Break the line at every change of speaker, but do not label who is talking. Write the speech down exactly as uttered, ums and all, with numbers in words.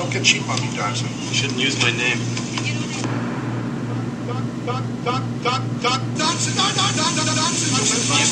Don't get cheap on me, Dodson.
You shouldn't use my name.
Dodson, Dodson, Dodson, Dodson, Dodson, Dodson, Dodson,